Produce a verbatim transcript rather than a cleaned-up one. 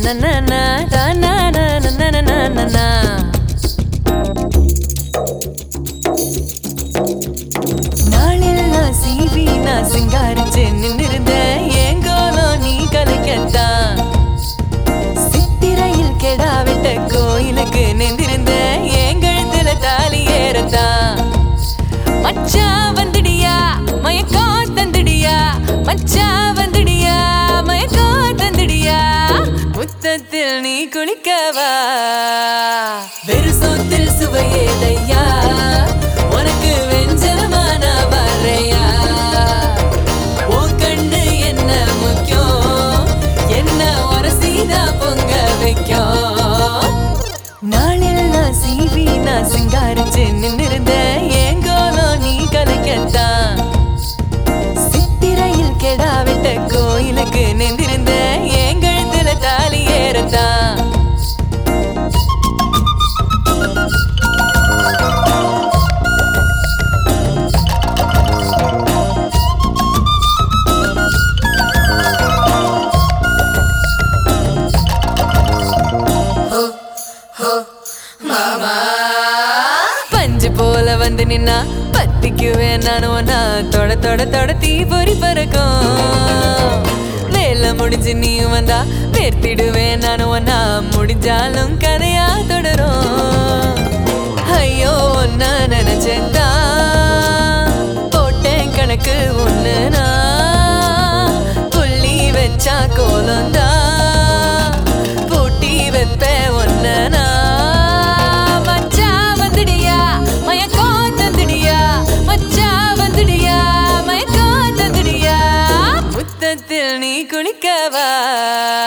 நாளெல்லாம் சீவி நான் சிங்காரிச்சு நின்னிருந்த ஏங்கோலோ நீ கலைக்கத்தான் சித்திரையில் கெடா விட்ட கோயிலுக்கு நின்றிருந்த ஏங்கழுத்துல தாலி ஏறத்தான் மச்சா வந்துடியா மயக்கா தந்துடியா மச்சா வந்துடியா மயக்கா தந்துடியா முத்தத்தில் நீ குளிக்கவா வெறுசோத்தில் சுவையேதையா உனக்கு வெஞ்சலமான வரையா ஓ கண்ணு என்ன முக்கியம் என்ன உரசீதா பொங்க வைக்கும் நாளெல்லாம் சீவி நான் சிங்காரிச்சு நின்னிருந்த ஏங்கோலோ நீ கலைக்கத்தான் சித்திரையில் கெடா விட்ட கோயிலுக்கு நின்றிருந்த ஏங்கழுத்துல தாலி ஏறத்தான் பஞ்சு போல வந்து நின்னா பத்திக்குவேன் நானும் தொட தொட தொட தீ பொறி பறக்கும் வேலை முடிஞ்சு நீயும் வந்தா வேர்த்திடுவேன் நானும் முடிஞ்சாலும் கதையா தொடரும் ஐயோ ஒன்னா நினைச்சேன் போட்டேன் கணக்கு ஒண்ணுனா புள்ளி வச்சா கோலந்தா பூட்டி வைப்ப ஒன்னா மச்சா வந்துடியா மயக்கோ தந்துடியா மச்சா வந்துடியா மயக்கோ தந்துடியா முத்தத்தில் நீ குளிக்கவா